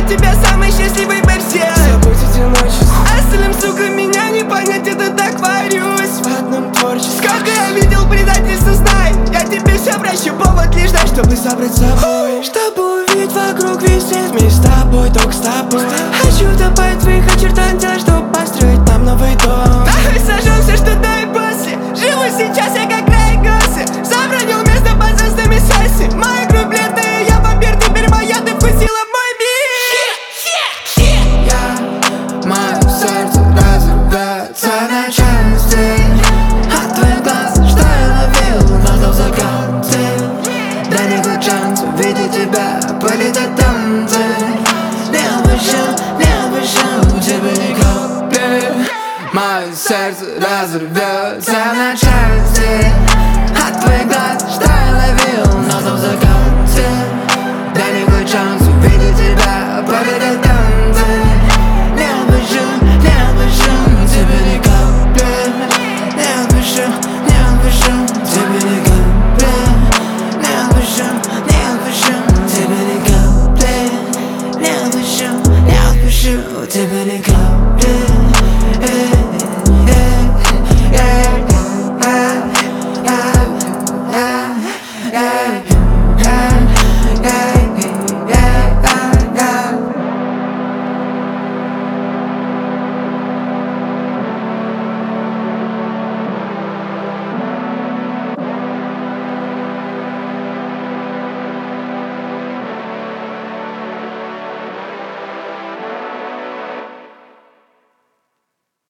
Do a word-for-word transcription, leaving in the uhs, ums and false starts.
тебя самой счастливой во всех. Забудь эти ночи, Остальным, сука, меня не понять, это так варюсь в одном творчестве. Сколько я видел предательства, знай, я тебе все прощу, повод лишь дай, чтобы Собрать с собой, чтобы увидеть вокруг весь свет. Вместе с тобой, только с тобой. Хочу топать в твоих очертаниях, чтобы построить нам новый дом. Давай сожжем все, что до и после. Живу сейчас я как Райгосы. Забронил место под звездами сессии. Моя кровь бледная, я вампир, теперь моя, ты вкусила мой мир. Я, мое сердце разорвется на части от твоих глаз, что я ловил на дозаканте. Дай мне хоть шанс увидеть тебя, полетать танцы. Не обещал, не обещал тебе ни капли. Мое сердце разорвется на части